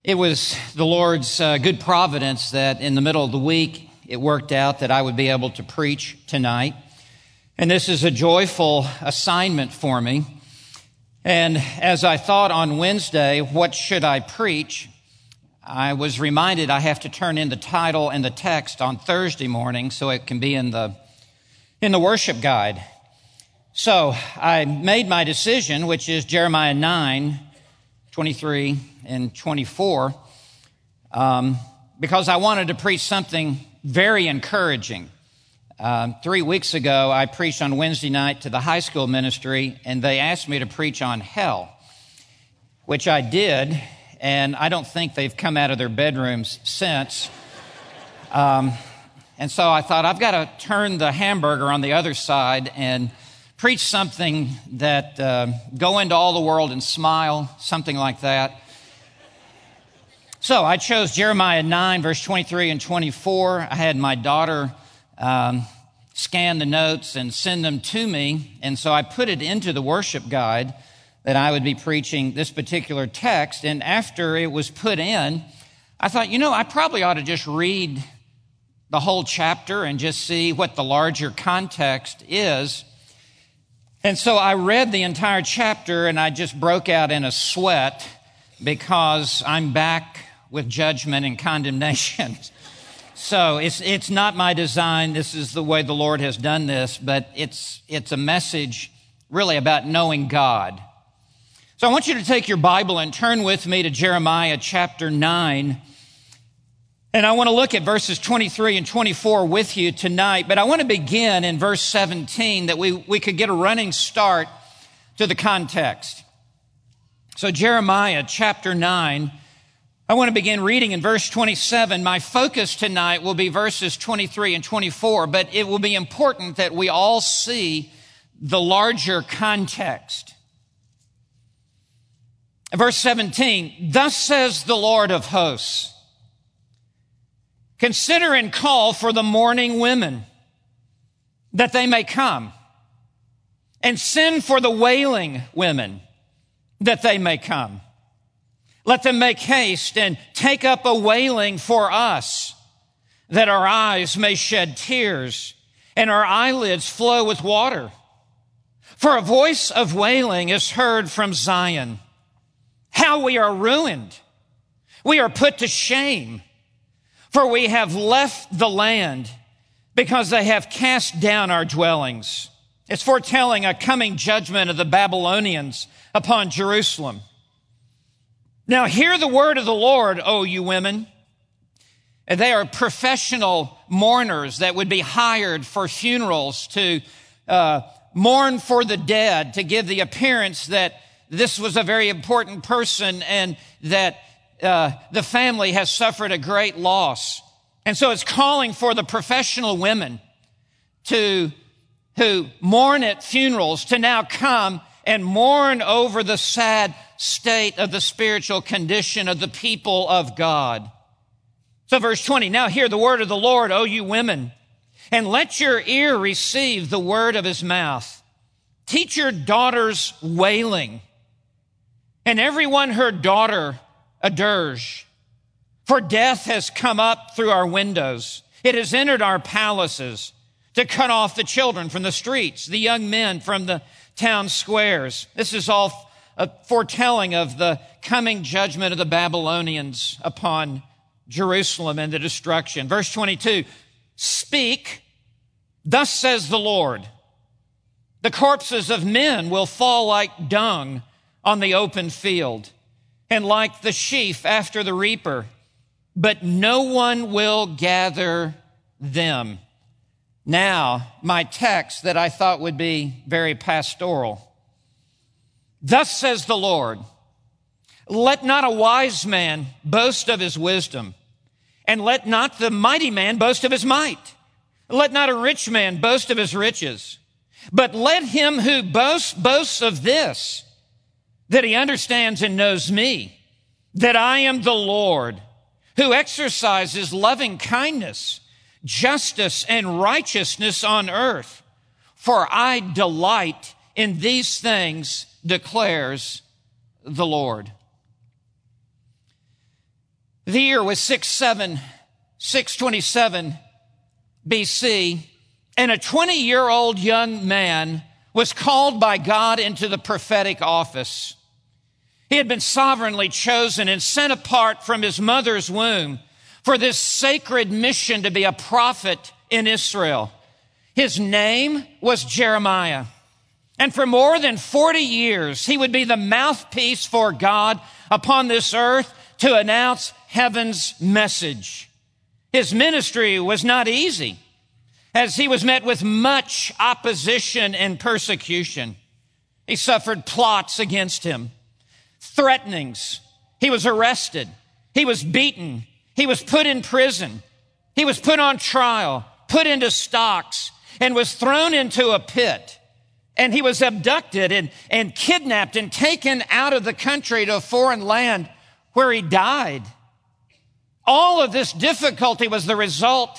It was the Lord's good providence that in the middle of the week, it worked out that I would be able to preach tonight. And this is a joyful assignment for me. And as I thought on Wednesday, what should I preach? I was reminded I have to turn in the title and the text on Thursday morning so it can be in the worship guide. So I made my decision, which is Jeremiah 9:23 and 24, because I wanted to preach something very encouraging. 3 weeks ago, I preached on Wednesday night to the high school ministry, and they asked me to preach on hell, which I did, and I don't think they've come out of their bedrooms since. And so I thought, I've got to turn the hamburger on the other side and preach something that go into all the world and smile, something like that. So I chose Jeremiah 9, verse 23 and 24. I had my daughter scan the notes and send them to me. And so I put it into the worship guide that I would be preaching this particular text. And after it was put in, I thought, I probably ought to just read the whole chapter and just see what the larger context is. And so I read the entire chapter and I just broke out in a sweat because I'm back with judgment and condemnation. So it's not my design. This is the way the Lord has done this, but it's a message really about knowing God. So I want you to take your Bible and turn with me to Jeremiah chapter 9. And I want to look at verses 23 and 24 with you tonight, but I want to begin in verse 17 that we could get a running start to the context. So Jeremiah chapter 9, I want to begin reading in verse 27. My focus tonight will be verses 23 and 24, but it will be important that we all see the larger context. Verse 17, thus says the Lord of hosts, consider and call for the mourning women, that they may come, and send for the wailing women, that they may come. Let them make haste and take up a wailing for us, that our eyes may shed tears and our eyelids flow with water. For a voice of wailing is heard from Zion. How we are ruined. We are put to shame. For we have left the land because they have cast down our dwellings. It's foretelling a coming judgment of the Babylonians upon Jerusalem. Now hear the word of the Lord, O you women. And they are professional mourners that would be hired for funerals to mourn for the dead, to give the appearance that this was a very important person and that the family has suffered a great loss. And so it's calling for the professional women who mourn at funerals to now come and mourn over the sad state of the spiritual condition of the people of God. So verse 20, now hear the word of the Lord, O you women, and let your ear receive the word of his mouth. Teach your daughters wailing, and everyone her daughter a dirge. For death has come up through our windows. It has entered our palaces to cut off the children from the streets, the young men from the town squares. This is all a foretelling of the coming judgment of the Babylonians upon Jerusalem and the destruction. Verse 22, speak, thus says the Lord, the corpses of men will fall like dung on the open field, and like the sheaf after the reaper, but no one will gather them. Now, my text that I thought would be very pastoral. Thus says the Lord, let not a wise man boast of his wisdom, and let not the mighty man boast of his might. Let not a rich man boast of his riches, but let him who boasts of this, that he understands and knows me, that I am the Lord, who exercises loving kindness, justice, and righteousness on earth. For I delight in these things, declares the Lord. The year was 627 BC, and a 20-year-old young man was called by God into the prophetic office. He had been sovereignly chosen and sent apart from his mother's womb for this sacred mission to be a prophet in Israel. His name was Jeremiah. And for more than 40 years, he would be the mouthpiece for God upon this earth to announce heaven's message. His ministry was not easy, as he was met with much opposition and persecution. He suffered plots against him, threatenings. He was arrested. He was beaten. He was put in prison. He was put on trial, put into stocks, and was thrown into a pit. And he was abducted and kidnapped and taken out of the country to a foreign land where he died. All of this difficulty was the result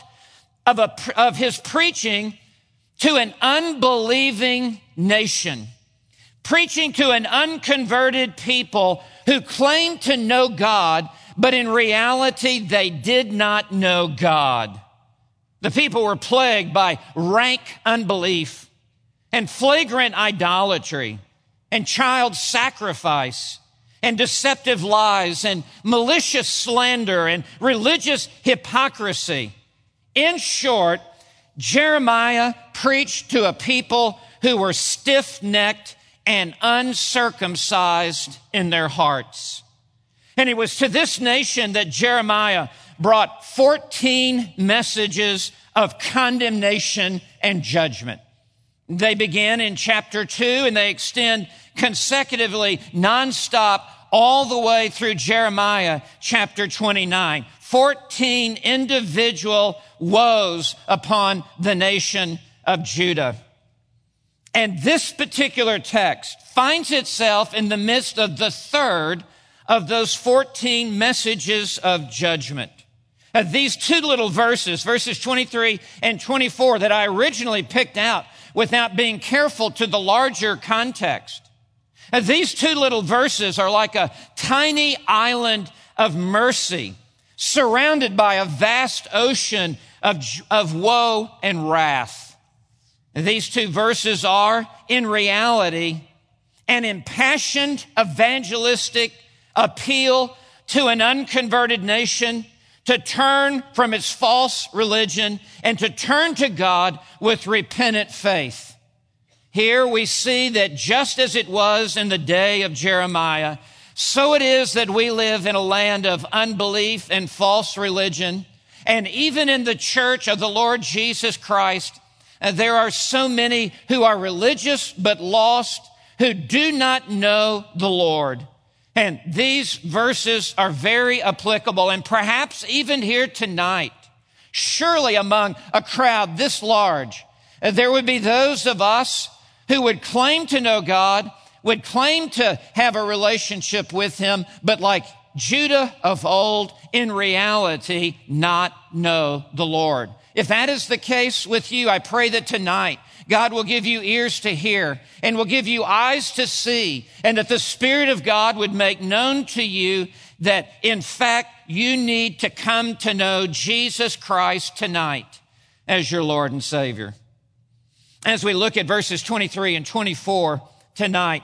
of his preaching to an unbelieving nation, preaching to an unconverted people who claimed to know God, but in reality, they did not know God. The people were plagued by rank unbelief and flagrant idolatry and child sacrifice and deceptive lies and malicious slander and religious hypocrisy. In short, Jeremiah preached to a people who were stiff-necked and uncircumcised in their hearts. And it was to this nation that Jeremiah brought 14 messages of condemnation and judgment. They begin in chapter 2 and they extend consecutively, nonstop, all the way through Jeremiah chapter 29. 14 individual woes upon the nation of Judah. And this particular text finds itself in the midst of the third of those 14 messages of judgment. These two little verses 23 and 24, that I originally picked out without being careful to the larger context. These two little verses are like a tiny island of mercy surrounded by a vast ocean of woe and wrath. These two verses are, in reality, an impassioned evangelistic appeal to an unconverted nation to turn from its false religion and to turn to God with repentant faith. Here we see that just as it was in the day of Jeremiah, so it is that we live in a land of unbelief and false religion. And even in the church of the Lord Jesus Christ, there are so many who are religious but lost, who do not know the Lord. And these verses are very applicable, and perhaps even here tonight, surely among a crowd this large, there would be those of us who would claim to know God, would claim to have a relationship with him, but like Judah of old, in reality, not know the Lord. If that is the case with you, I pray that tonight God will give you ears to hear and will give you eyes to see, and that the Spirit of God would make known to you that, in fact, you need to come to know Jesus Christ tonight as your Lord and Savior. As we look at verses 23 and 24 tonight,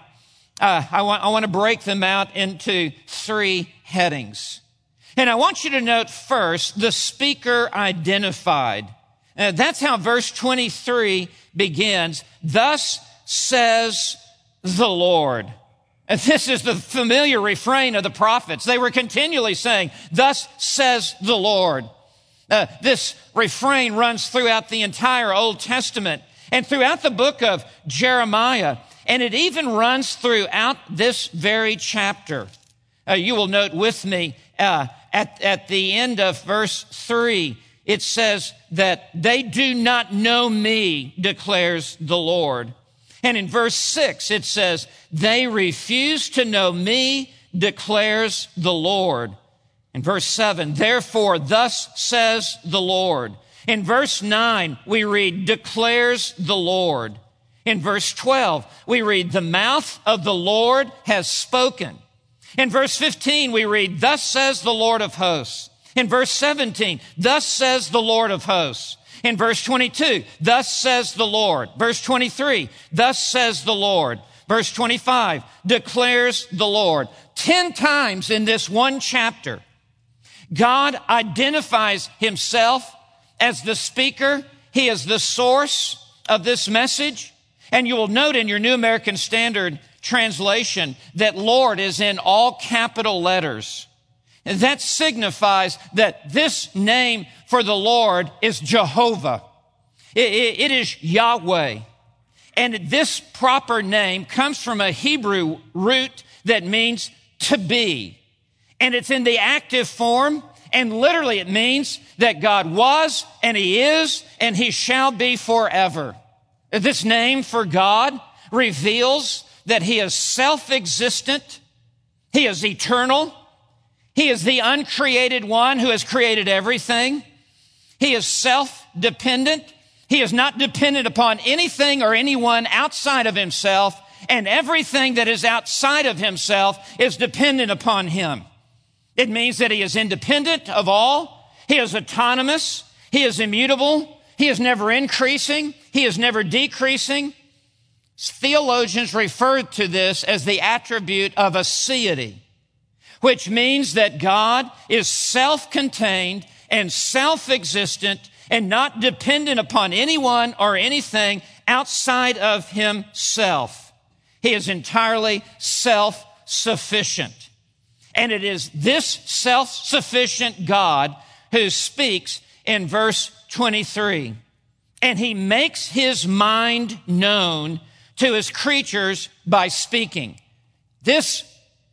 I want to break them out into three headings. And I want you to note first the speaker identified. That's how verse 23 begins. Thus says the Lord. And this is the familiar refrain of the prophets. They were continually saying, thus says the Lord. This refrain runs throughout the entire Old Testament and throughout the book of Jeremiah. And it even runs throughout this very chapter. You will note with me at the end of verse 3, it says that they do not know me, declares the Lord. And in verse 6, it says, they refuse to know me, declares the Lord. In verse 7, therefore, thus says the Lord. In verse 9, we read, declares the Lord. In verse 12, we read, the mouth of the Lord has spoken. In verse 15, we read, thus says the Lord of hosts. In verse 17, thus says the Lord of hosts. In verse 22, thus says the Lord. Verse 23, thus says the Lord. Verse 25, declares the Lord. 10 times in this one chapter, God identifies himself as the speaker. He is the source of this message. And you will note in your New American Standard translation that Lord is in all capital letters. And that signifies that this name for the Lord is Jehovah. It is Yahweh. And this proper name comes from a Hebrew root that means to be. And it's in the active form. And literally it means that God was and he is and he shall be forever. This name for God reveals that he is self-existent. He is eternal. He is the uncreated one who has created everything. He is self-dependent. He is not dependent upon anything or anyone outside of himself, and everything that is outside of himself is dependent upon him. It means that he is independent of all. He is autonomous. He is immutable. He is never increasing. He is never decreasing. Theologians refer to this as the attribute of aseity, which means that God is self-contained and self-existent and not dependent upon anyone or anything outside of himself. He is entirely self-sufficient. And it is this self-sufficient God who speaks in verse 23. And he makes his mind known to his creatures by speaking. This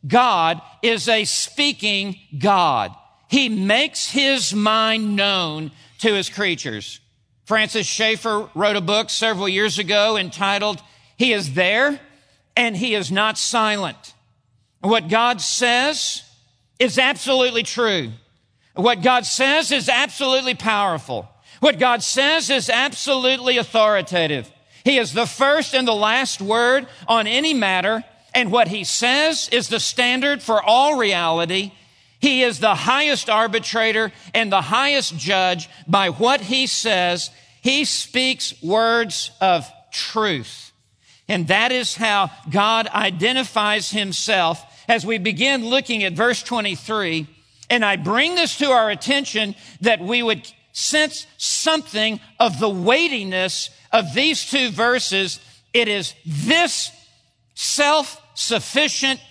God is a speaking God. He makes his mind known to his creatures. Francis Schaeffer wrote a book several years ago entitled, He is There and He is Not Silent. What God says is absolutely true. What God says is absolutely powerful. What God says is absolutely authoritative. He is the first and the last word on any matter, and what he says is the standard for all reality. He is the highest arbitrator and the highest judge. By what he says, he speaks words of truth. And that is how God identifies himself as we begin looking at verse 23. And I bring this to our attention that we would sense something of the weightiness of these two verses. It is this self-sufficient,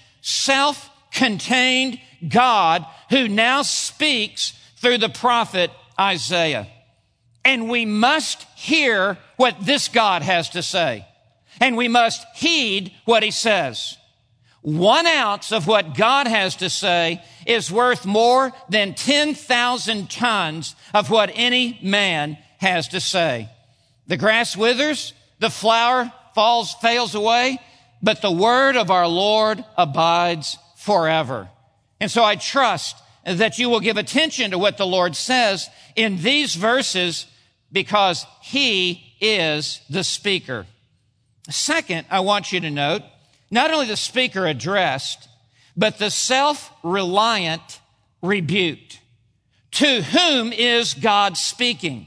self-contained God who now speaks through the prophet Isaiah. And we must hear what this God has to say. And we must heed what he says. 1 ounce of what God has to say is worth more than 10,000 tons of what any man has to say. The grass withers, the flower fails away, but the word of our Lord abides forever. And so I trust that you will give attention to what the Lord says in these verses because he is the speaker. Second, I want you to note, not only the speaker addressed, but the self-reliant rebuked. To whom is God speaking?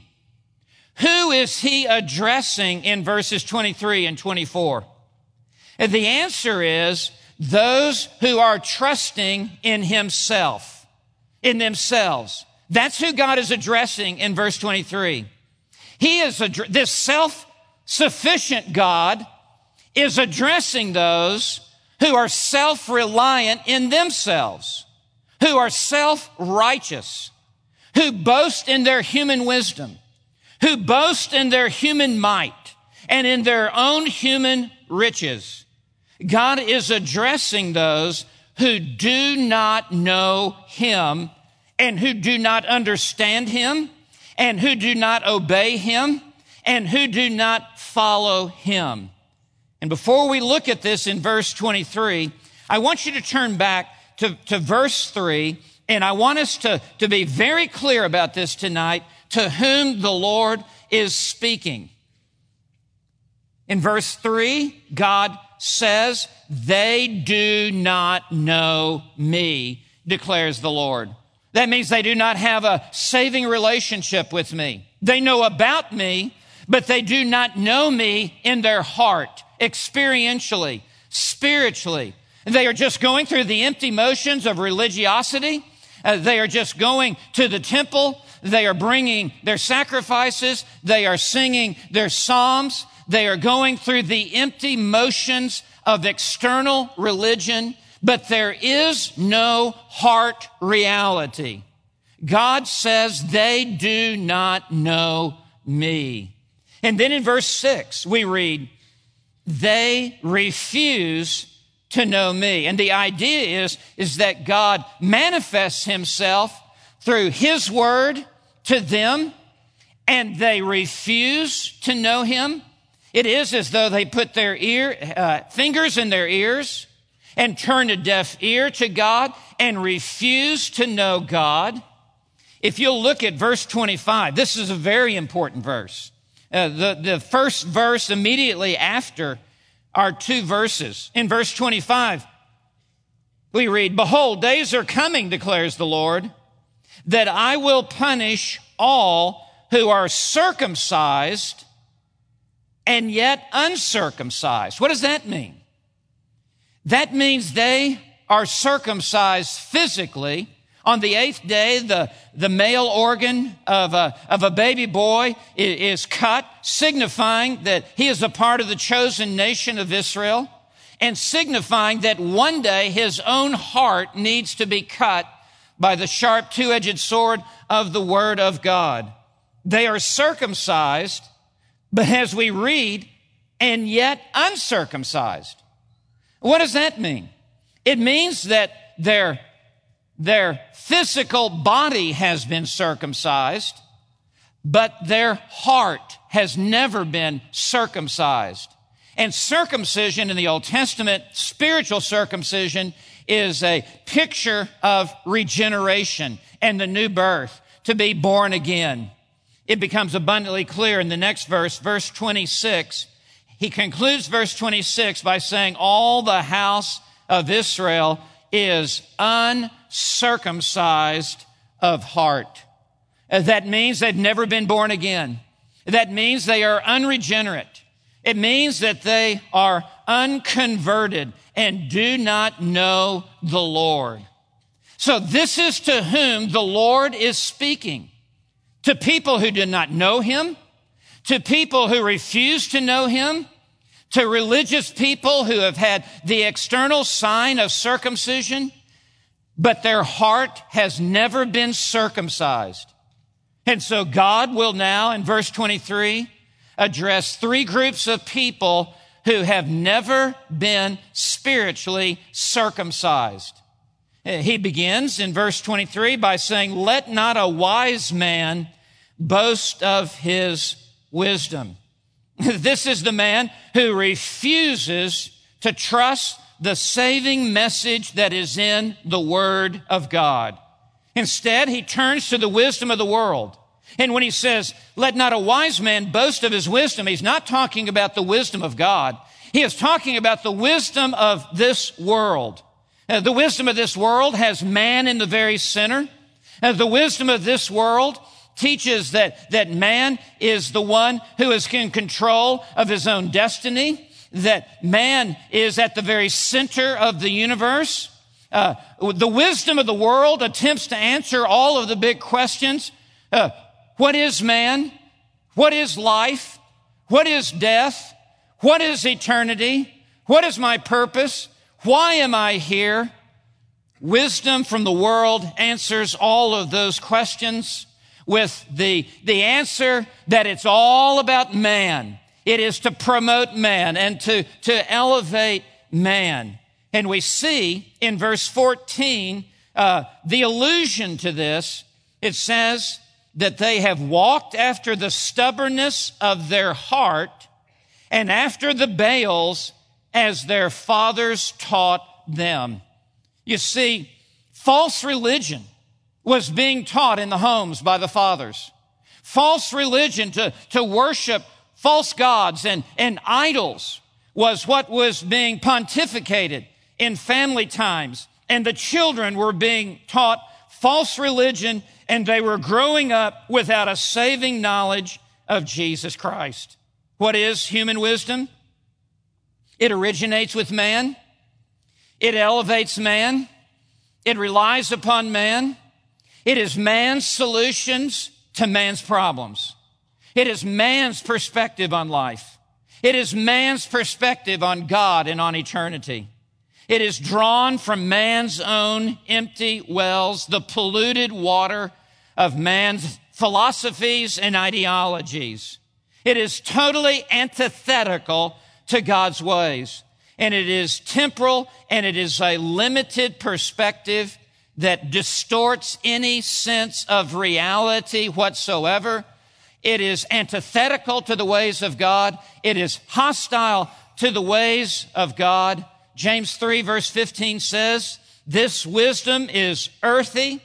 Who is he addressing in verses 23 and 24? And the answer is those who are trusting in himself, in themselves. That's who God is addressing in verse 23. He is this self-sufficient God is addressing those who are self-reliant in themselves, who are self-righteous, who boast in their human wisdom, who boast in their human might and in their own human riches. God is addressing those who do not know him and who do not understand him and who do not obey him and who do not follow him. And before we look at this in verse 23, I want you to turn back to verse 3, and I want us to be very clear about this tonight, to whom the Lord is speaking. In verse 3, God says, they do not know me, declares the Lord. That means they do not have a saving relationship with me. They know about me, but they do not know me in their heart, experientially, spiritually. They are just going through the empty motions of religiosity. They are just going to the temple. They are bringing their sacrifices. They are singing their psalms. They are going through the empty motions of external religion, but there is no heart reality. God says they do not know me. And then in verse 6, we read, they refuse to know me. And the idea is that God manifests himself through his word to them, and they refuse to know him. It is as though they put their fingers in their ears and turn a deaf ear to God and refuse to know God. If you'll look at verse 25, this is a very important verse. The first verse immediately after are two verses. In verse 25, we read, behold, days are coming, declares the Lord, that I will punish all who are circumcised and yet uncircumcised. What does that mean? That means they are circumcised physically. On the 8th day, the male organ of a baby boy is cut, signifying that he is a part of the chosen nation of Israel, and signifying that one day his own heart needs to be cut by the sharp two-edged sword of the Word of God. They are circumcised, but as we read, and yet uncircumcised. What does that mean? It means that their physical body has been circumcised, but their heart has never been circumcised. And circumcision in the Old Testament, spiritual circumcision, is a picture of regeneration and the new birth, to be born again. It becomes abundantly clear in the next verse, verse 26. He concludes verse 26 by saying, all the house of Israel is uncircumcised of heart. That means they've never been born again. That means they are unregenerate. It means that they are unconverted and do not know the Lord. So this is to whom the Lord is speaking. To people who do not know him, to people who refuse to know him, to religious people who have had the external sign of circumcision, but their heart has never been circumcised. And so God will now, in verse 23, address three groups of people who have never been spiritually circumcised. He begins in verse 23 by saying, let not a wise man boast of his wisdom. This is the man who refuses to trust the saving message that is in the Word of God. Instead, he turns to the wisdom of the world. And when he says, let not a wise man boast of his wisdom, he's not talking about the wisdom of God. He is talking about the wisdom of this world. The wisdom of this world has man in the very center. The wisdom of this world teaches that man is the one who is in control of his own destiny, that man is at the very center of the universe. The wisdom of the world attempts to answer all of the big questions. What is man? What is life? What is death? What is eternity? What is my purpose? Why am I here? Wisdom from the world answers all of those questions with the answer that it's all about man. It is to promote man and to elevate man. And we see in verse 14 the allusion to this. It says that they have walked after the stubbornness of their heart and after the Baals as their fathers taught them. You see, false religion was being taught in the homes by the fathers. False religion to worship false gods and idols was what was being pontificated in family times, and the children were being taught false religion, and they were growing up without a saving knowledge of Jesus Christ. What is human wisdom? It originates with man. It elevates man. It relies upon man. It is man's solutions to man's problems. It is man's perspective on life. It is man's perspective on God and on eternity. It is drawn from man's own empty wells, the polluted water of man's philosophies and ideologies. It is totally antithetical to God's ways. And it is temporal, and it is a limited perspective that distorts any sense of reality whatsoever. It is antithetical to the ways of God. It is hostile to the ways of God. James 3 verse 15 says, this wisdom is earthly,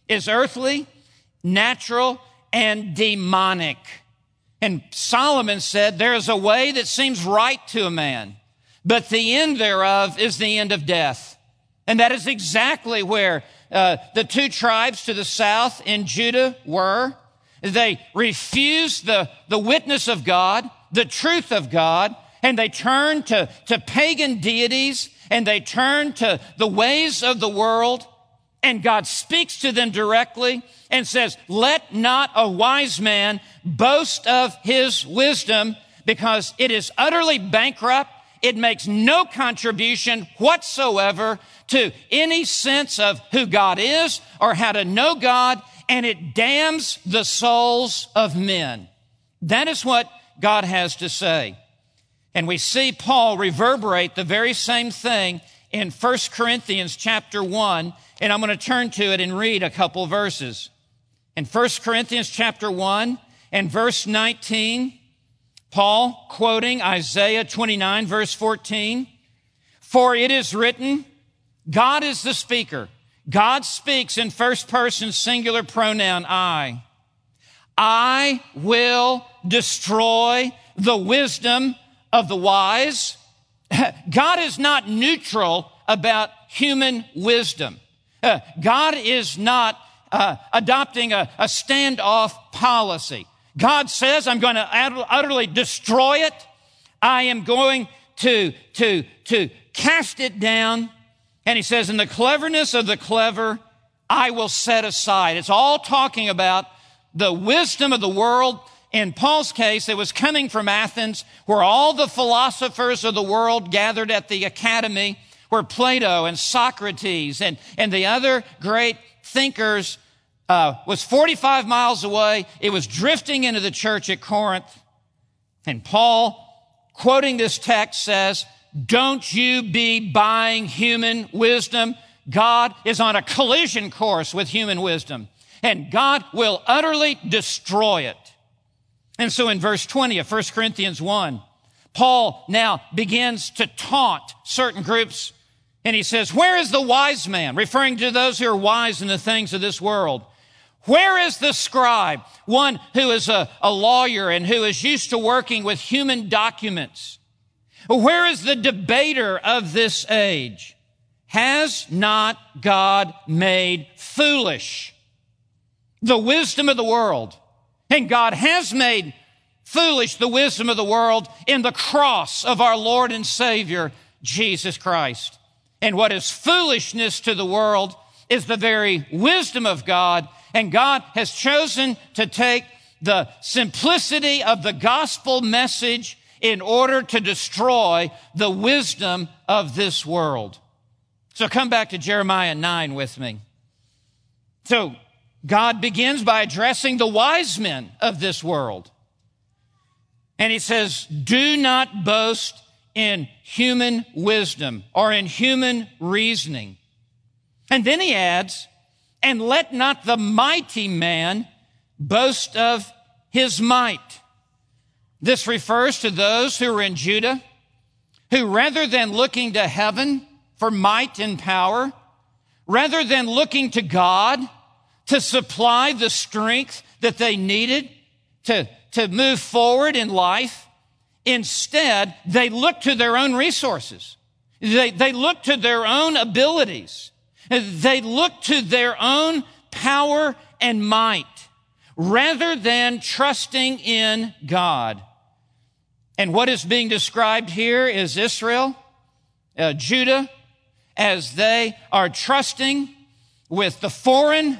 natural, and demonic. And Solomon said, there is a way that seems right to a man, but the end thereof is the end of death. And that is exactly where the two tribes to the south in Judah were. They refused the witness of God, the truth of God, and they turned to pagan deities, and they turned to the ways of the world. And God speaks to them directly and says, let not a wise man boast of his wisdom, because it is utterly bankrupt. It makes no contribution whatsoever to any sense of who God is or how to know God, and it damns the souls of men. That is what God has to say. And we see Paul reverberate the very same thing in 1 Corinthians chapter 1, and I'm going to turn to it and read a couple verses. In 1 Corinthians chapter 1 and verse 19, Paul, quoting Isaiah 29, verse 14, for it is written, God is the speaker. God speaks in first person singular pronoun, I. I will destroy the wisdom of the wise. God is not neutral about human wisdom. God is not adopting a standoff policy. God says, I'm going to utterly destroy it. I am going to cast it down. And he says, in the cleverness of the clever, I will set aside. It's all talking about the wisdom of the world. In Paul's case, it was coming from Athens, where all the philosophers of the world gathered at the academy, where Plato and Socrates and the other great thinkers was 45 miles away. It was drifting into the church at Corinth. And Paul, quoting this text, says, don't you be buying human wisdom. God is on a collision course with human wisdom, and God will utterly destroy it. And so in verse 20 of 1 Corinthians 1, Paul now begins to taunt certain groups, and he says, where is the wise man? Referring to those who are wise in the things of this world. Where is the scribe? One who is a lawyer and who is used to working with human documents. Where is the debater of this age? Has not God made foolish the wisdom of the world? And God has made foolish the wisdom of the world in the cross of our Lord and Savior, Jesus Christ. And what is foolishness to the world is the very wisdom of God. And God has chosen to take the simplicity of the gospel message in order to destroy the wisdom of this world. So come back to Jeremiah 9 with me. So God begins by addressing the wise men of this world. And he says, do not boast in human wisdom or in human reasoning. And then he adds, and let not the mighty man boast of his might. This refers to those who are in Judah, who rather than looking to heaven for might and power, rather than looking to God to supply the strength that they needed to move forward in life, Instead, they looked to their own resources. They looked to their own abilities. They looked to their own power and might rather than trusting in God. And what is being described here is Israel, Judah, as they are trusting with the foreign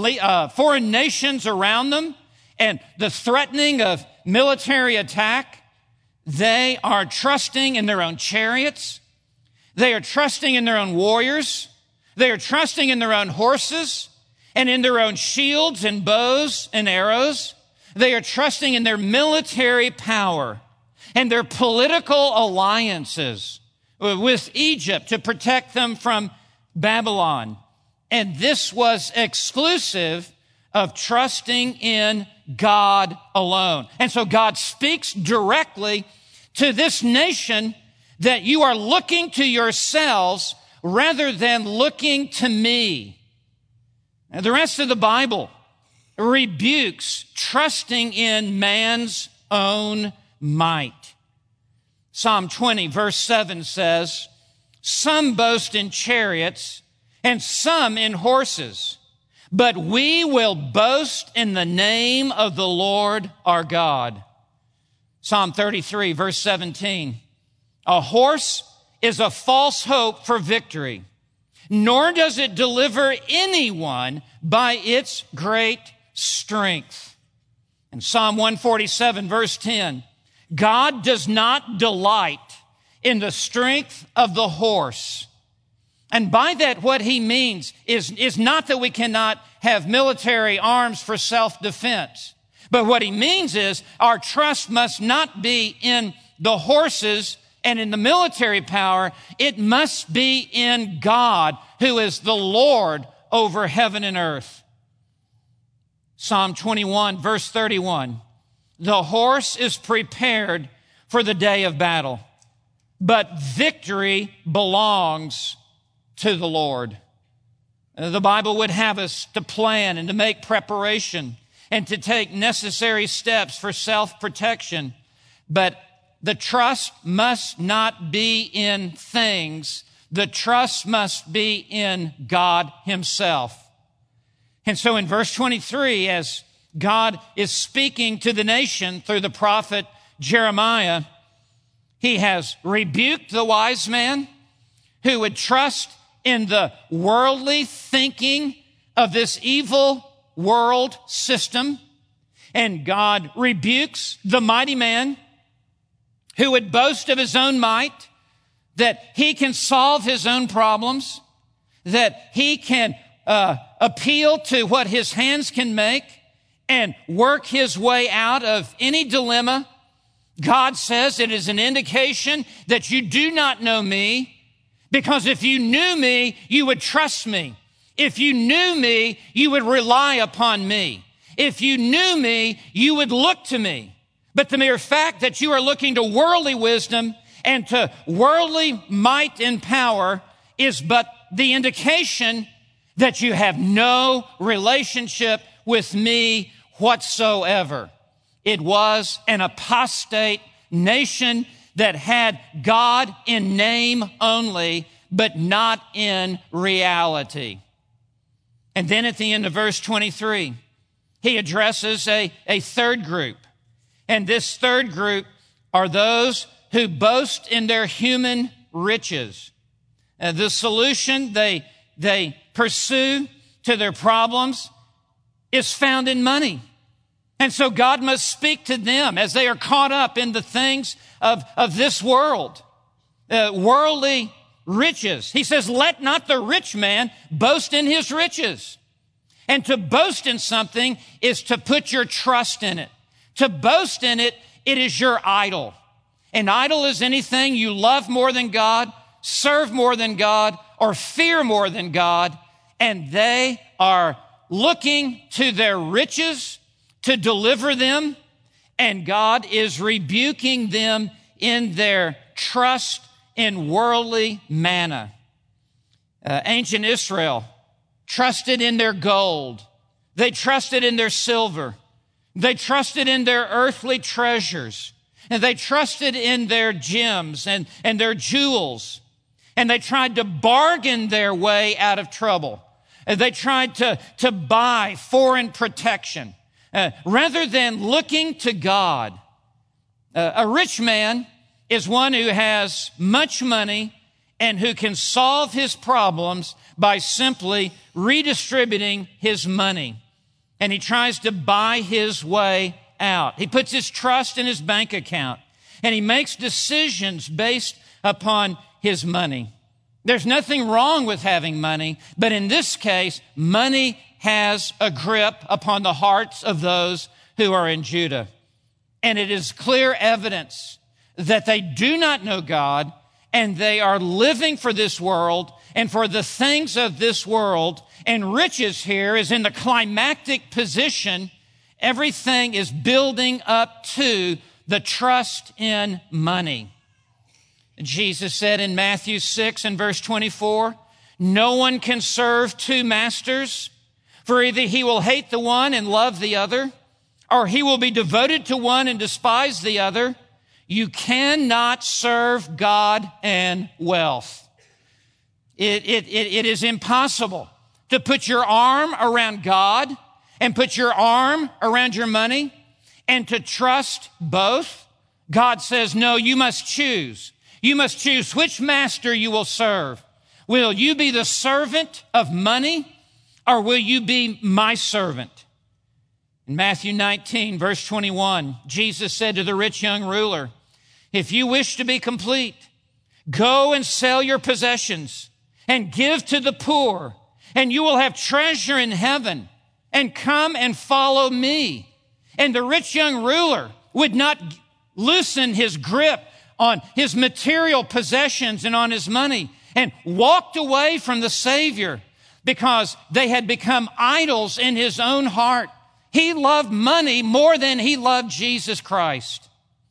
nations around them and the threatening of military attack. They are trusting in their own chariots. They are trusting in their own warriors. They are trusting in their own horses and in their own shields and bows and arrows. They are trusting in their military power and their political alliances with Egypt to protect them from Babylon. And this was exclusive of trusting in God alone. And so God speaks directly to this nation that you are looking to yourselves rather than looking to me. Now, the rest of the Bible rebukes trusting in man's own might. Psalm 20, verse 7 says, "Some boast in chariots and some in horses, but we will boast in the name of the Lord our God." Psalm 33, verse 17, "A horse is a false hope for victory, nor does it deliver anyone by its great strength." And Psalm 147, verse 10, "God does not delight in the strength of the horse." And by that, what he means is not that we cannot have military arms for self-defense. But what he means is our trust must not be in the horses and in the military power. It must be in God, who is the Lord over heaven and earth. Psalm 21, verse 31, "The horse is prepared for the day of battle, but victory belongs to the Lord." The Bible would have us to plan and to make preparation and to take necessary steps for self-protection. But the trust must not be in things. The trust must be in God himself. And so in verse 23, as God is speaking to the nation through the prophet Jeremiah, he has rebuked the wise man who would trust in the worldly thinking of this evil world system. And God rebukes the mighty man who would boast of his own might, that he can solve his own problems, that he can appeal to what his hands can make and work his way out of any dilemma. God says it is an indication that you do not know me, because if you knew me, you would trust me. If you knew me, you would rely upon me. If you knew me, you would look to me. But the mere fact that you are looking to worldly wisdom and to worldly might and power is but the indication that you have no relationship with me whatsoever. It was an apostate nation that had God in name only, but not in reality. And then at the end of verse 23, he addresses a third group. And this third group are those who boast in their human riches. The solution they pursue to their problems is found in money. And so God must speak to them as they are caught up in the things of this world, worldly riches. He says, "Let not the rich man boast in his riches." And to boast in something is to put your trust in it. To boast in it, it is your idol. An idol is anything you love more than God, serve more than God, or fear more than God. And they are looking to their riches to deliver them. And God is rebuking them in their trust in worldly manna. Ancient Israel trusted in their gold. They trusted in their silver. They trusted in their earthly treasures. And they trusted in their gems and their jewels. And they tried to bargain their way out of trouble. And they tried to buy foreign protection rather than looking to God. A rich man is one who has much money and who can solve his problems by simply redistributing his money. And he tries to buy his way out. He puts his trust in his bank account, and he makes decisions based upon his money. There's nothing wrong with having money, but in this case, money has a grip upon the hearts of those who are in Judah. And it is clear evidence that they do not know God, and they are living for this world and for the things of this world. And riches here is in the climactic position. Everything is building up to the trust in money. Jesus said in Matthew 6 and verse 24, "No one can serve two masters, for either he will hate the one and love the other, or he will be devoted to one and despise the other. You cannot serve God and wealth." It is impossible to put your arm around God and put your arm around your money and to trust both. God says, no, you must choose. You must choose which master you will serve. Will you be the servant of money, or will you be my servant? In Matthew 19, verse 21, Jesus said to the rich young ruler, "If you wish to be complete, go and sell your possessions and give to the poor, and you will have treasure in heaven, and come and follow me." And the rich young ruler would not loosen his grip on his material possessions and on his money, and walked away from the Savior because they had become idols in his own heart. He loved money more than he loved Jesus Christ.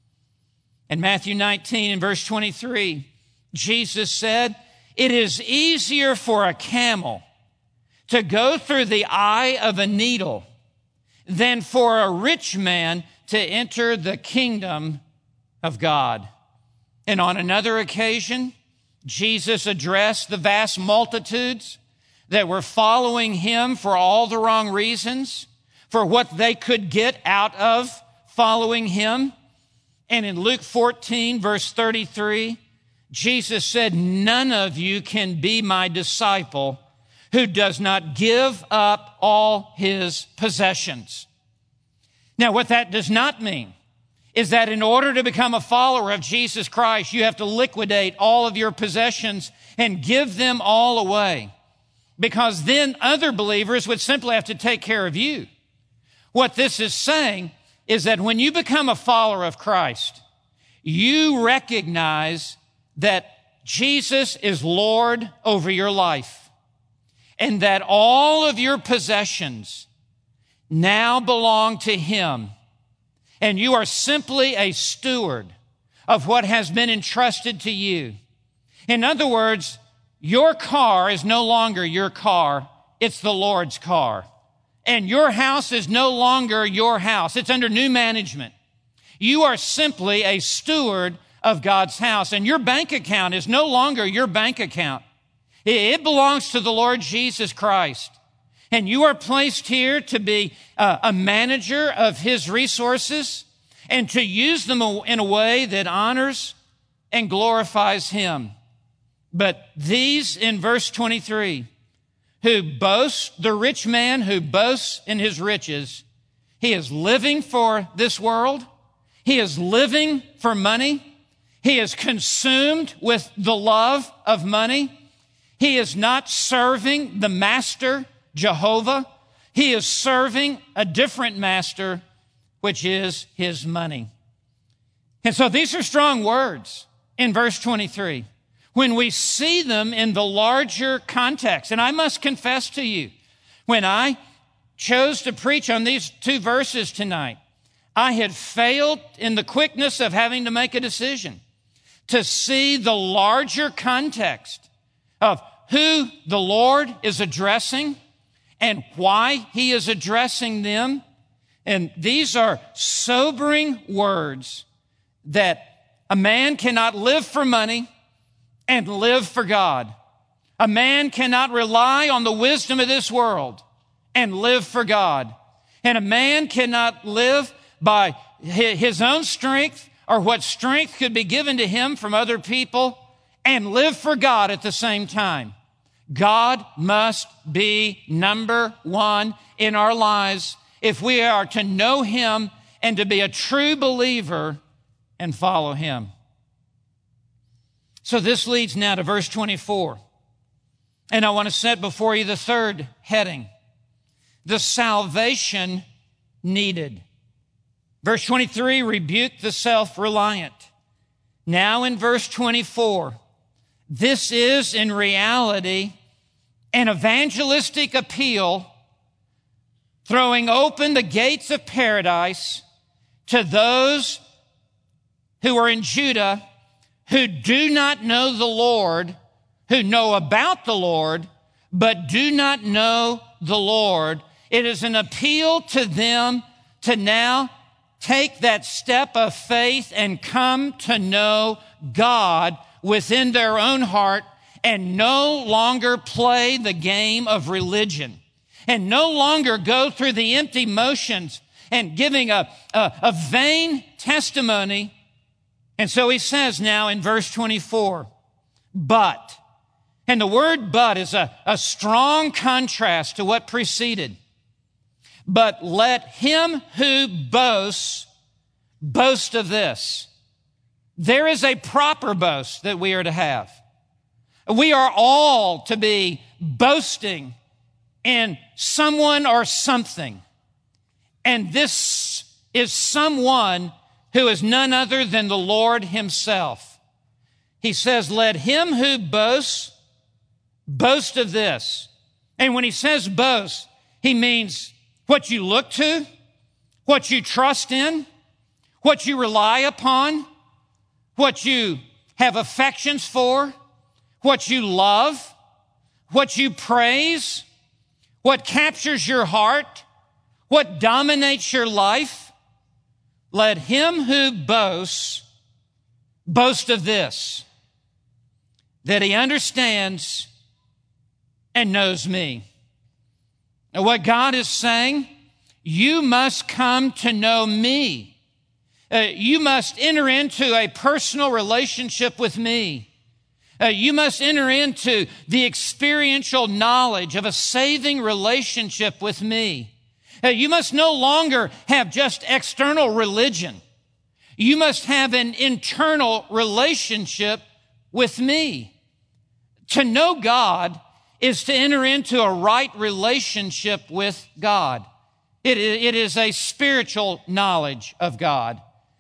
In Matthew 19 and verse 23, Jesus said, "It is easier for a camel to go through the eye of a needle than for a rich man to enter the kingdom of God." And on another occasion, Jesus addressed the vast multitudes that were following him for all the wrong reasons, for what they could get out of following him. And in Luke 14, verse 33, Jesus said, "None of you can be my disciple who does not give up all his possessions." Now, what that does not mean is that in order to become a follower of Jesus Christ, you have to liquidate all of your possessions and give them all away, because then other believers would simply have to take care of you. What this is saying is that when you become a follower of Christ, you recognize that Jesus is Lord over your life, and that all of your possessions now belong to him, and you are simply a steward of what has been entrusted to you. In other words, your car is no longer your car, it's the Lord's car. And your house is no longer your house, it's under new management. You are simply a steward of God's house, and your bank account is no longer your bank account. It belongs to the Lord Jesus Christ. And you are placed here to be a manager of his resources and to use them in a way that honors and glorifies him. But these, in verse 23, who boast, the rich man who boasts in his riches, he is living for this world. He is living for money. He is consumed with the love of money. He is not serving the master, Jehovah. He is serving a different master, which is his money. And so these are strong words in verse 23. When we see them in the larger context, and I must confess to you, when I chose to preach on these two verses tonight, I had failed in the quickness of having to make a decision to see the larger context of who the Lord is addressing and why he is addressing them. And these are sobering words that a man cannot live for money and live for God. A man cannot rely on the wisdom of this world and live for God. And a man cannot live by his own strength or what strength could be given to him from other people and live for God at the same time. God must be number one in our lives if we are to know Him and to be a true believer and follow Him. So this leads now to verse 24. And I want to set before you the third heading, the salvation needed. Verse 23, rebuke the self-reliant. Now in verse 24, this is in reality an evangelistic appeal throwing open the gates of paradise to those who are in Judah who do not know the Lord, who know about the Lord, but do not know the Lord. It is an appeal to them to now take that step of faith and come to know God within their own heart and no longer play the game of religion and no longer go through the empty motions and giving a vain testimony. And so he says now in verse 24, but, and the word but is a strong contrast to what preceded. But let him who boasts, boast of this. There is a proper boast that we are to have. We are all to be boasting in someone or something. And this is someone who is none other than the Lord Himself. He says, let him who boasts, boast of this. And when he says boast, he means what you look to, what you trust in, what you rely upon, what you have affections for, what you love, what you praise, what captures your heart, what dominates your life. Let him who boasts, boast of this, that he understands and knows me. Now, what God is saying, you must come to know me. You must enter into a personal relationship with me. You must enter into the experiential knowledge of a saving relationship with me. You must no longer have just external religion. You must have an internal relationship with me. To know God is to enter into a right relationship with God. It is a spiritual knowledge of God.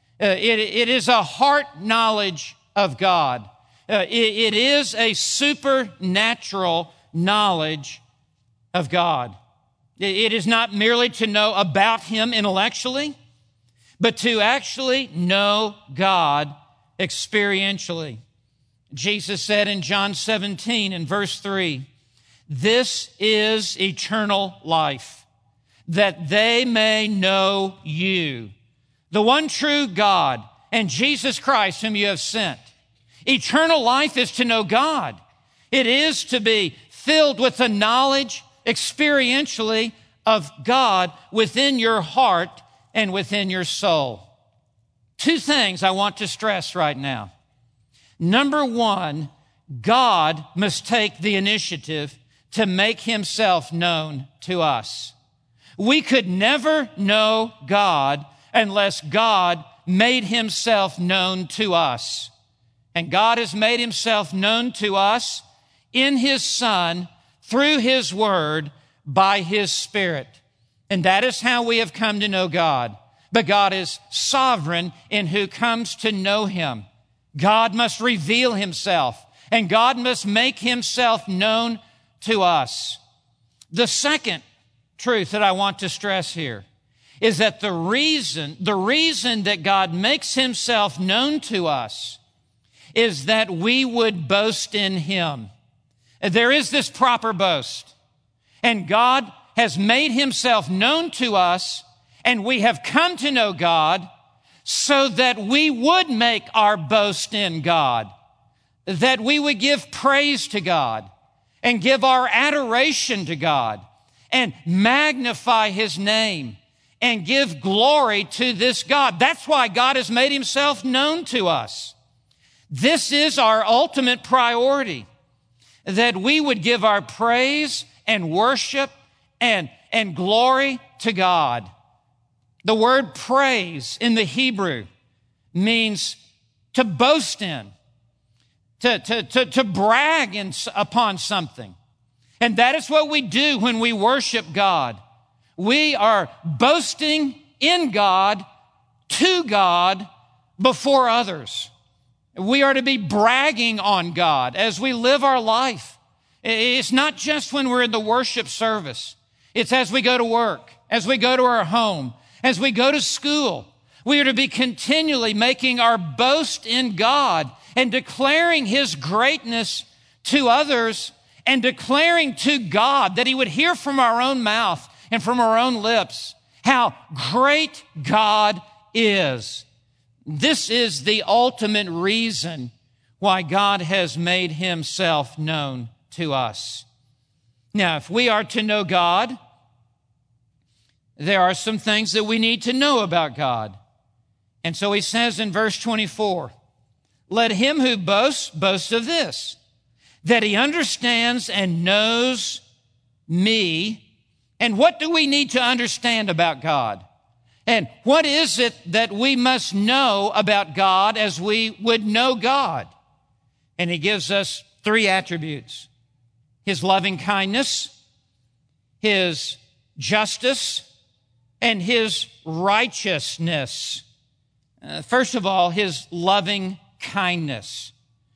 It is a heart knowledge of God. It is a supernatural knowledge of God. It is not merely to know about Him intellectually, but to actually know God experientially. Jesus said in John 17 in verse 3, this is eternal life, that they may know you, the one true God, and Jesus Christ whom you have sent. Eternal life is to know God. It is to be filled with the knowledge experientially of God within your heart and within your soul. Two things I want to stress right now. Number one, God must take the initiative to make Himself known to us. We could never know God unless God made Himself known to us. And God has made Himself known to us in His Son, through His Word, by His Spirit. And that is how we have come to know God. But God is sovereign in who comes to know Him. God must reveal Himself, and God must make Himself known to us. The second truth that I want to stress here is that the reason that God makes Himself known to us is that we would boast in Him. There is this proper boast, and God has made Himself known to us, and we have come to know God so that we would make our boast in God, that we would give praise to God and give our adoration to God and magnify His name and give glory to this God. That's why God has made Himself known to us. This is our ultimate priority, that we would give our praise and worship and glory to God. The word praise in the Hebrew means to boast in, to brag upon something. And that is what we do when we worship God. We are boasting in God, to God, before others. We are to be bragging on God as we live our life. It's not just when we're in the worship service. It's as we go to work, as we go to our home, as we go to school. We are to be continually making our boast in God and declaring His greatness to others and declaring to God that He would hear from our own mouth and from our own lips how great God is. This is the ultimate reason why God has made Himself known to us. Now, if we are to know God, there are some things that we need to know about God. And so He says in verse 24, let him who boasts, boast of this, that he understands and knows me. And what do we need to understand about God? And what is it that we must know about God as we would know God? And He gives us 3 attributes: His loving kindness, His justice, and His righteousness. First of all, His loving kindness.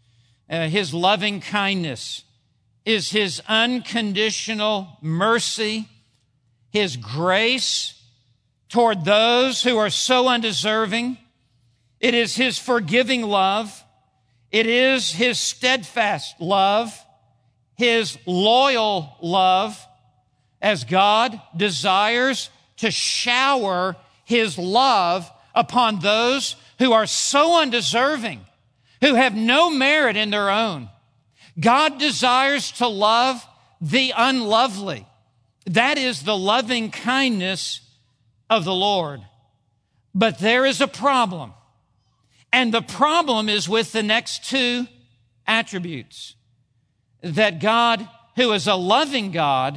His loving kindness is His unconditional mercy, His grace toward those who are so undeserving. It is His forgiving love. It is His steadfast love, His loyal love, as God desires to shower His love upon those who are so undeserving, who have no merit in their own. God desires to love the unlovely. That is the loving kindness of the Lord. But there is a problem. And the problem is with the next 2 attributes. That God, who is a loving God,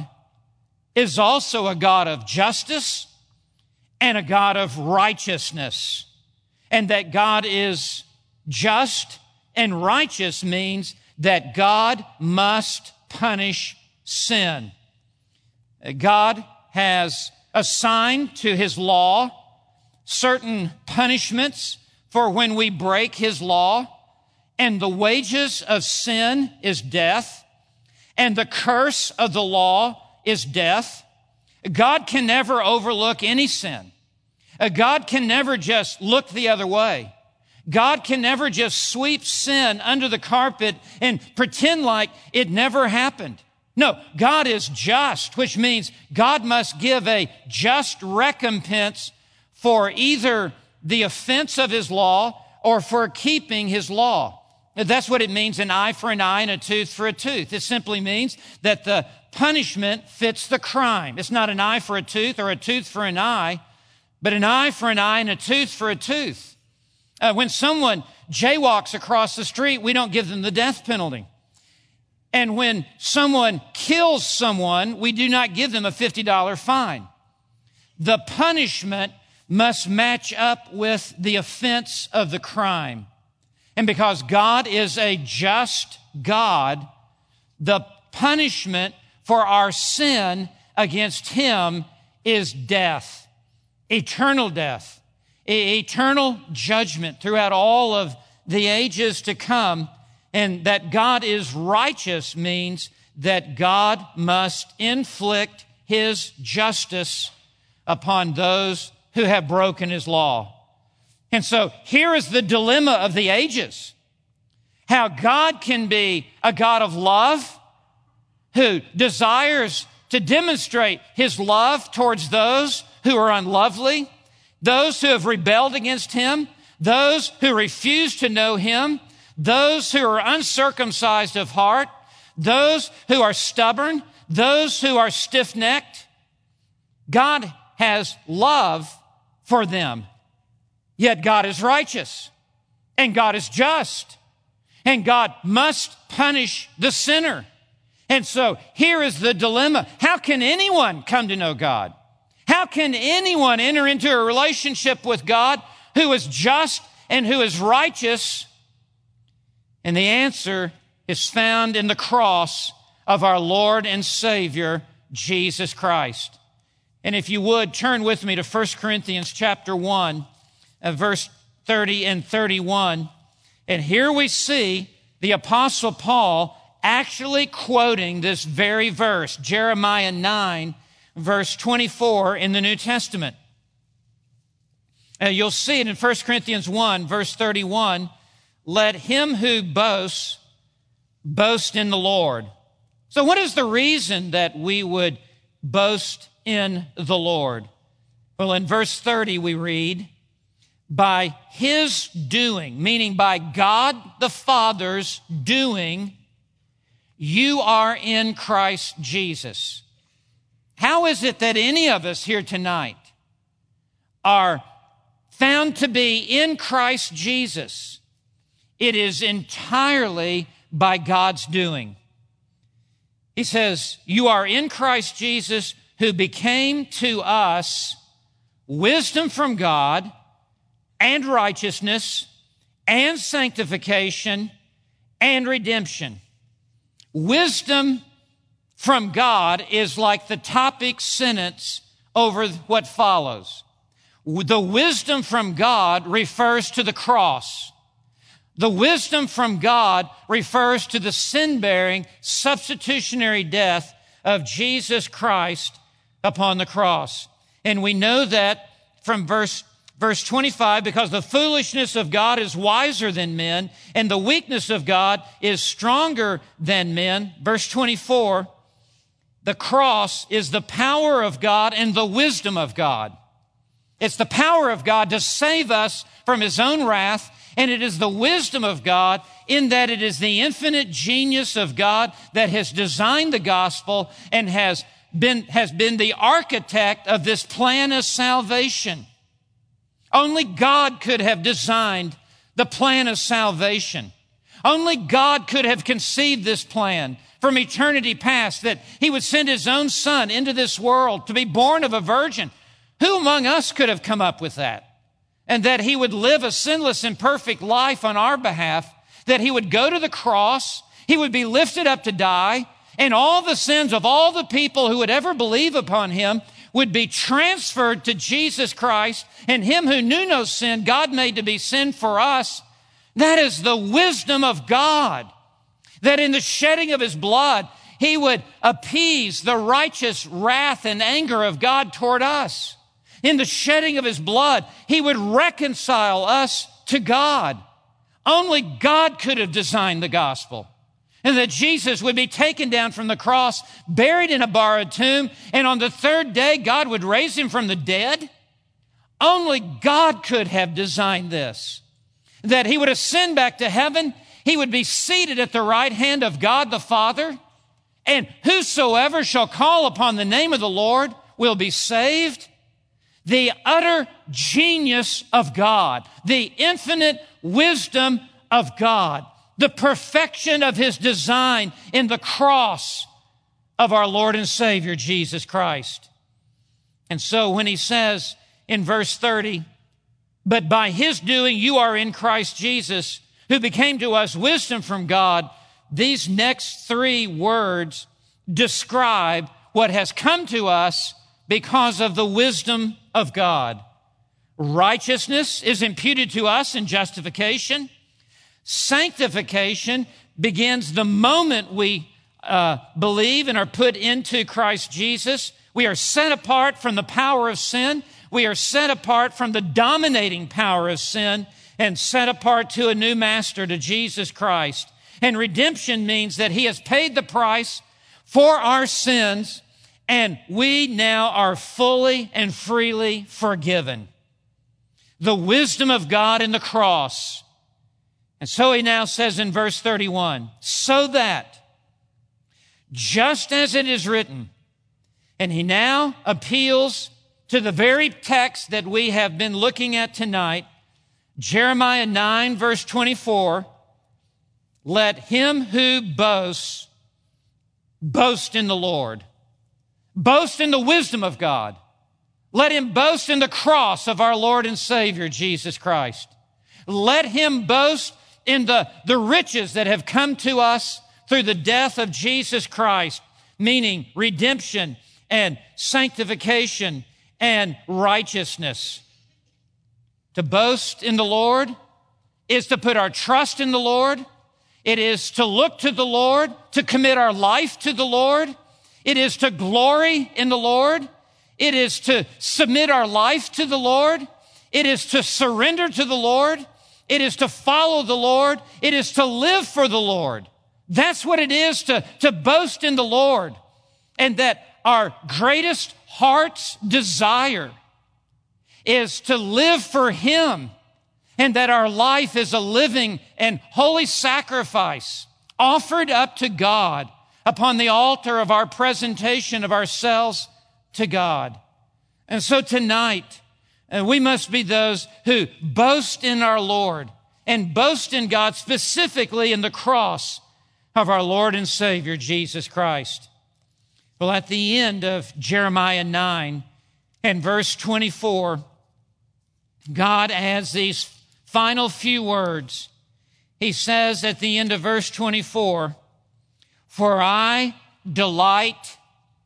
is also a God of justice and a God of righteousness. And that God is just and righteous means that God must punish sin. God has assigned to His law certain punishments for when we break His law, and the wages of sin is death, and the curse of the law is death. God can never overlook any sin. God can never just look the other way. God can never just sweep sin under the carpet and pretend like it never happened. No, God is just, which means God must give a just recompense for either the offense of His law or for keeping His law. That's what it means, an eye for an eye and a tooth for a tooth. It simply means that the punishment fits the crime. It's not an eye for a tooth or a tooth for an eye, but an eye for an eye and a tooth for a tooth. When someone jaywalks across the street, we don't give them the death penalty. And when someone kills someone, we do not give them a $50 fine. The punishment must match up with the offense of the crime. And because God is a just God, the punishment for our sin against Him is death, eternal judgment throughout all of the ages to come. And that God is righteous means that God must inflict His justice upon those who have broken His law. And so here is the dilemma of the ages. How God can be a God of love who desires to demonstrate His love towards those who are unlovely. those who have rebelled against him, those who refuse to know him, those who are uncircumcised of heart, those who are stubborn, those who are stiff-necked. God has love for them. Yet God is righteous, and God is just, and God must punish the sinner. And so here is the dilemma. How can anyone come to know God? How can anyone enter into a relationship with God who is just and who is righteous? And the answer is found in the cross of our Lord and Savior, Jesus Christ. And if you would, turn with me to 1 Corinthians chapter 1, verse 30 and 31. And here we see the Apostle Paul actually quoting this very verse, Jeremiah 9, verse 24 in the New Testament. You'll see it in 1 Corinthians 1, verse 31. Let him who boasts, boast in the Lord. So what is the reason that we would boast in the Lord? Well, in verse 30 we read, by his doing, meaning by God the Father's doing, you are in Christ Jesus. How is it that any of us here tonight are found to be in Christ Jesus? It is entirely by God's doing. He says, you are in Christ Jesus, who became to us wisdom from God and righteousness and sanctification and redemption. Wisdom from God is like the topic sentence over what follows. The wisdom from God refers to the cross. The wisdom from God refers to the sin-bearing, substitutionary death of Jesus Christ upon the cross. And we know that from verse 25, because the foolishness of God is wiser than men, and the weakness of God is stronger than men. Verse 24, the cross is the power of God and the wisdom of God. It's the power of God to save us from his own wrath, and it is the wisdom of God in that it is the infinite genius of God that has designed the gospel and has been the architect of this plan of salvation. Only God could have designed the plan of salvation. Only God could have conceived this plan from eternity past, that he would send his own son into this world to be born of a virgin. Who among us could have come up with that? And that he would live a sinless and perfect life on our behalf, that he would go to the cross, he would be lifted up to die, and all the sins of all the people who would ever believe upon him would be transferred to Jesus Christ, and him who knew no sin, God made to be sin for us. That is the wisdom of God, that in the shedding of his blood, he would appease the righteous wrath and anger of God toward us. In the shedding of his blood, he would reconcile us to God. Only God could have designed the gospel. And that Jesus would be taken down from the cross, buried in a borrowed tomb, and on the third day, God would raise him from the dead. Only God could have designed this. That he would ascend back to heaven, he would be seated at the right hand of God the Father, and whosoever shall call upon the name of the Lord will be saved. The utter genius of God, the infinite wisdom of God, the perfection of his design in the cross of our Lord and Savior, Jesus Christ. And so when he says in verse 30, but by his doing you are in Christ Jesus, who became to us wisdom from God, these next three words describe what has come to us because of the wisdom of God. Righteousness is imputed to us in justification. Sanctification begins the moment we believe and are put into Christ Jesus. We are set apart from the power of sin. We are set apart from the dominating power of sin and set apart to a new master, to Jesus Christ. And redemption means that he has paid the price for our sins, and we now are fully and freely forgiven. the wisdom of God in the cross. And so he now says in verse 31, so that, just as it is written, and he now appeals to the very text that we have been looking at tonight, Jeremiah 9, verse 24, let him who boasts, boast in the Lord. Boast in the wisdom of God. Let him boast in the cross of our Lord and Savior, Jesus Christ. Let him boast in the riches that have come to us through the death of Jesus Christ, meaning redemption and sanctification and righteousness. To boast in the Lord is to put our trust in the Lord. It is to look to the Lord, to commit our life to the Lord. It is to glory in the Lord. It is to submit our life to the Lord. It is to surrender to the Lord. It is to follow the Lord. It is to live for the Lord. That's what it is to boast in the Lord. And that our greatest heart's desire is to live for Him, and that our life is a living and holy sacrifice offered up to God upon the altar of our presentation of ourselves to God. And so tonight, we must be those who boast in our Lord and boast in God, specifically in the cross of our Lord and Savior, Jesus Christ. Well, at the end of Jeremiah 9 and verse 24, God adds these final few words. He says at the end of verse 24, for I delight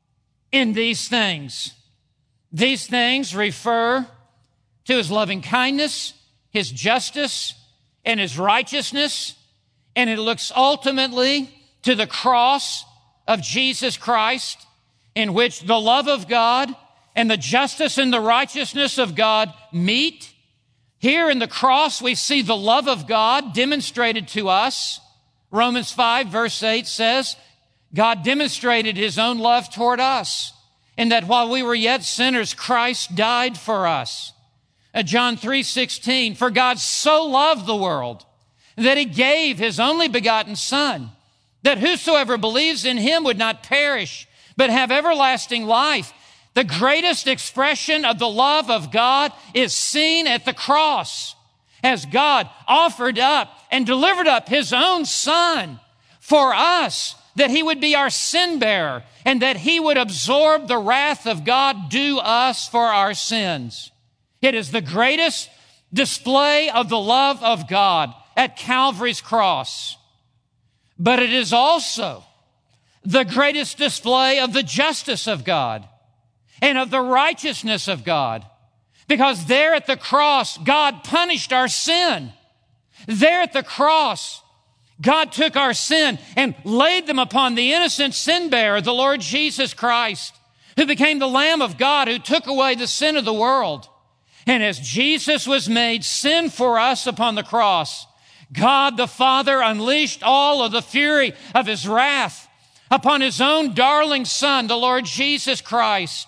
in these things. These things refer to His loving kindness, His justice, and His righteousness. And it looks ultimately to the cross of Jesus Christ, in which the love of God and the justice and the righteousness of God meet. Here in the cross, we see the love of God demonstrated to us. Romans 5 verse 8 says, God demonstrated His own love toward us, in that while we were yet sinners, Christ died for us. John 3:16, for God so loved the world that He gave His only begotten Son, that whosoever believes in Him would not perish, but have everlasting life. The greatest expression of the love of God is seen at the cross, as God offered up and delivered up His own Son for us, that He would be our sin bearer and that He would absorb the wrath of God due us for our sins. It is the greatest display of the love of God at Calvary's cross. But it is also the greatest display of the justice of God and of the righteousness of God. Because there at the cross, God punished our sin. There at the cross, God took our sin and laid them upon the innocent sin bearer, the Lord Jesus Christ, who became the Lamb of God, who took away the sin of the world. And as Jesus was made sin for us upon the cross, God the Father unleashed all of the fury of His wrath upon His own darling Son, the Lord Jesus Christ.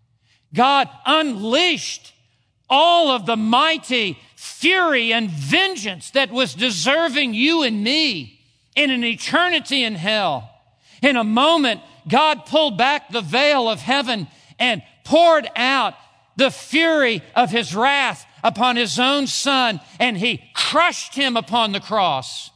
God unleashed all of the mighty fury and vengeance that was deserving you and me in an eternity in hell. In a moment, God pulled back the veil of heaven and poured out the fury of His wrath upon His own Son, and He crushed Him upon the cross.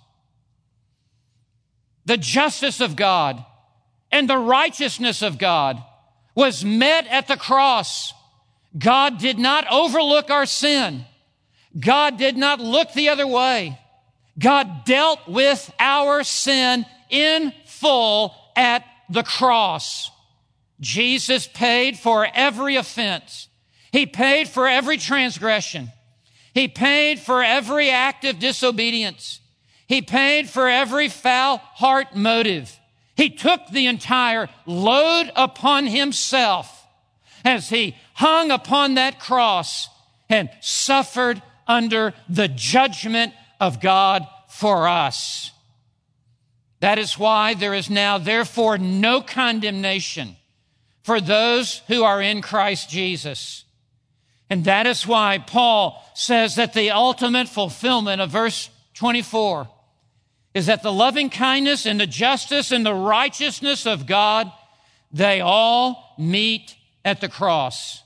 The justice of God and the righteousness of God was met at the cross. God did not overlook our sin. God did not look the other way. God dealt with our sin in full at the cross. Jesus paid for every offense. He paid for every transgression. He paid for every act of disobedience. He paid for every foul heart motive. He took the entire load upon Himself as He hung upon that cross and suffered under the judgment of God for us. That is why there is now, therefore, no condemnation for those who are in Christ Jesus. And that is why Paul says that the ultimate fulfillment of verse 24 is that the loving kindness and the justice and the righteousness of God, they all meet at the cross.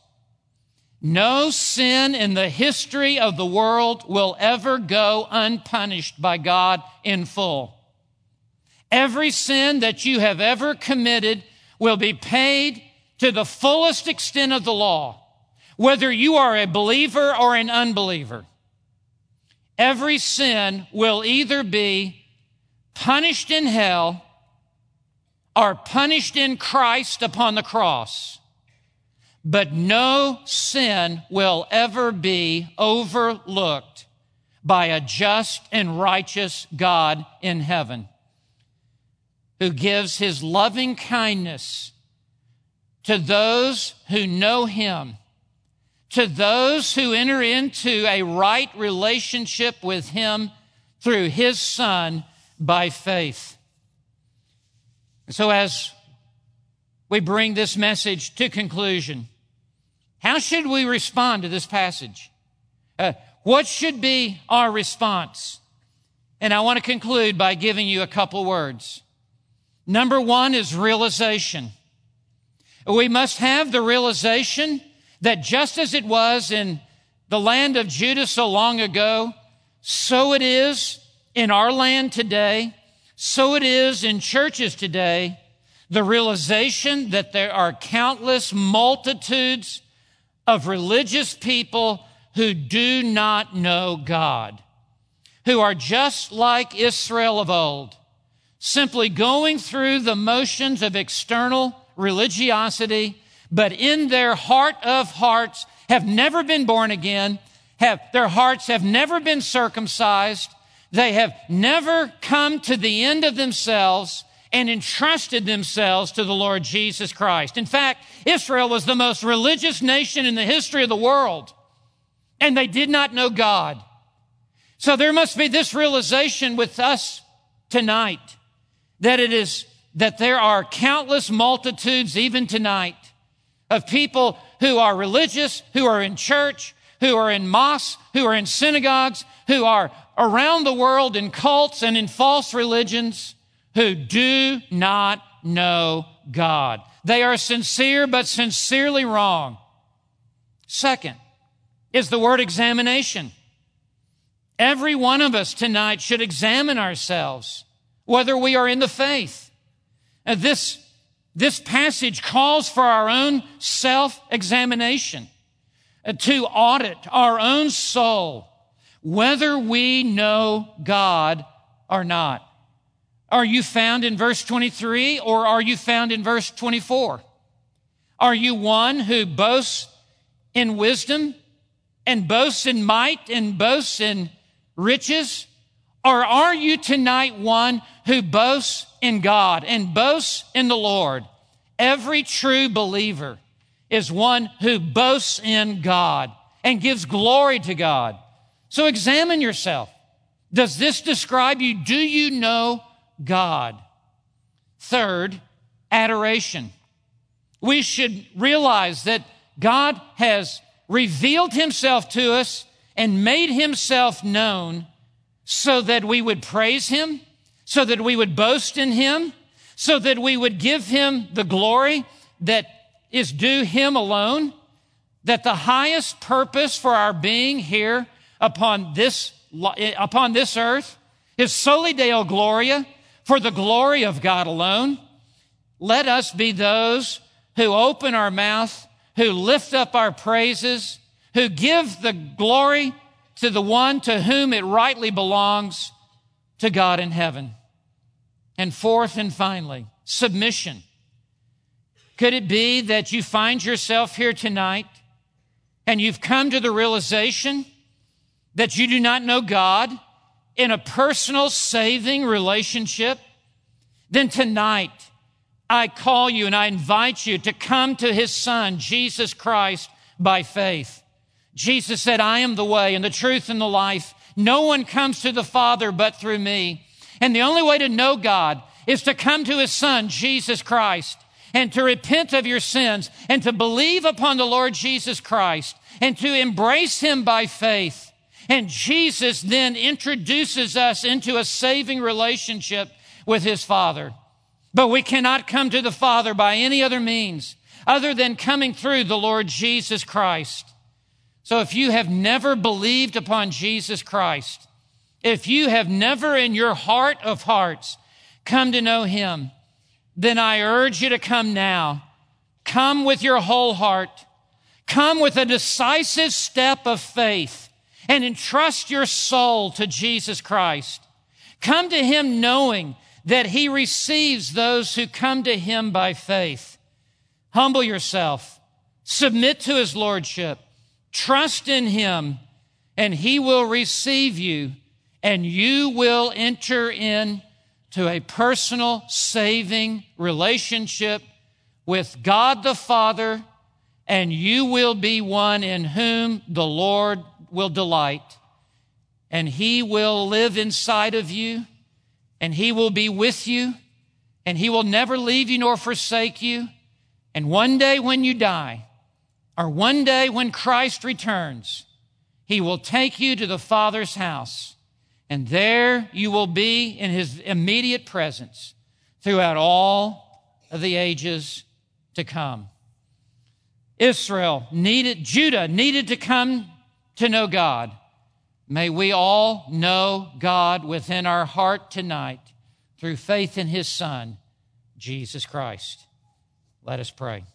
No sin in the history of the world will ever go unpunished by God in full. Every sin that you have ever committed will be paid to the fullest extent of the law, whether you are a believer or an unbeliever. Every sin will either be punished in hell or punished in Christ upon the cross. But no sin will ever be overlooked by a just and righteous God in heaven, who gives his loving kindness to those who know him, to those who enter into a right relationship with him through his Son by faith. So as we bring this message to conclusion, how should we respond to this passage? What should be our response? And I want to conclude by giving you a couple words. Number one is realization. We must have the realization that just as it was in the land of Judah so long ago, so it is in our land today, so it is in churches today, the realization that there are countless multitudes of religious people who do not know God, who are just like Israel of old, simply going through the motions of external religiosity, but in their heart of hearts have never been born again, their hearts have never been circumcised, they have never come to the end of themselves and entrusted themselves to the Lord Jesus Christ. In fact, Israel was the most religious nation in the history of the world, and they did not know God. So there must be this realization with us tonight, that there are countless multitudes even tonight of people who are religious, who are in church, who are in mosques, who are in synagogues, who are around the world in cults and in false religions, who do not know God. They are sincere, but sincerely wrong. Second is the word examination. Every one of us tonight should examine ourselves, whether we are in the faith. This passage calls for our own self-examination, to audit our own soul, whether we know God or not. Are you found in verse 23 or are you found in verse 24? Are you one who boasts in wisdom and boasts in might and boasts in riches? Or are you tonight one who boasts in God and boasts in the Lord? Every true believer is one who boasts in God and gives glory to God. So examine yourself. Does this describe you? Do you know God? Third, adoration. We should realize that God has revealed himself to us and made himself known so that we would praise him, so that we would boast in him, so that we would give him the glory that is due him alone, that the highest purpose for our being here upon this earth is soli Deo Gloria, for the glory of God alone. Let us be those who open our mouth, who lift up our praises, who give the glory to the one to whom it rightly belongs, to God in heaven. And fourth and finally, submission. Could it be that you find yourself here tonight and you've come to the realization that you do not know God in a personal saving relationship? Then tonight, I call you and I invite you to come to his Son, Jesus Christ, by faith. Jesus said, I am the way and the truth and the life. No one comes to the Father but through me. And the only way to know God is to come to his Son, Jesus Christ, and to repent of your sins and to believe upon the Lord Jesus Christ and to embrace him by faith. And Jesus then introduces us into a saving relationship with his Father. But we cannot come to the Father by any other means other than coming through the Lord Jesus Christ. So if you have never believed upon Jesus Christ, if you have never in your heart of hearts come to know him, then I urge you to come now. Come with your whole heart. Come with a decisive step of faith and entrust your soul to Jesus Christ. Come to him knowing that he receives those who come to him by faith. Humble yourself. Submit to his lordship. Trust in him, and he will receive you, and you will enter into a personal, saving relationship with God the Father, and you will be one in whom the Lord will delight, and he will live inside of you, and he will be with you, and he will never leave you nor forsake you. And one day when you die, or one day when Christ returns, he will take you to the Father's house, and there you will be in his immediate presence throughout all of the ages to come. Judah needed to come to know God. May we all know God within our heart tonight through faith in his Son, Jesus Christ. Let us pray.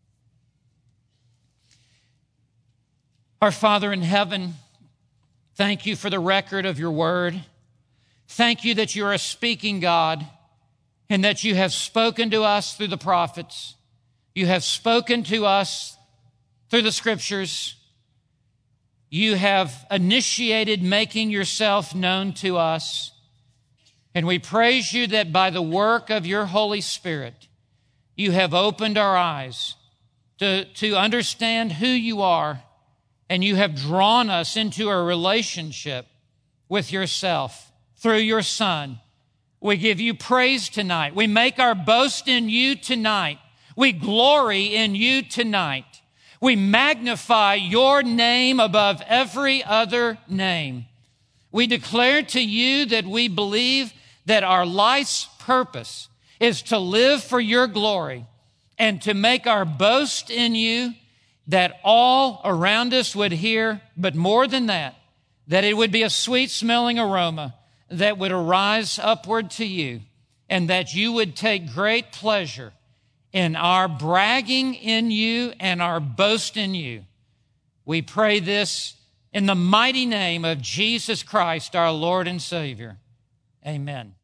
Our Father in heaven, thank you for the record of your word. Thank you that you are a speaking God and that you have spoken to us through the prophets. You have spoken to us through the scriptures. You have initiated making yourself known to us. And we praise you that by the work of your Holy Spirit, you have opened our eyes to understand who you are, and you have drawn us into a relationship with yourself through your Son. We give you praise tonight. We make our boast in you tonight. We glory in you tonight. We magnify your name above every other name. We declare to you that we believe that our life's purpose is to live for your glory and to make our boast in you, that all around us would hear, but more than that it would be a sweet-smelling aroma that would arise upward to you, and that you would take great pleasure in our bragging in you and our boast in you. We pray this in the mighty name of Jesus Christ, our Lord and Savior. Amen.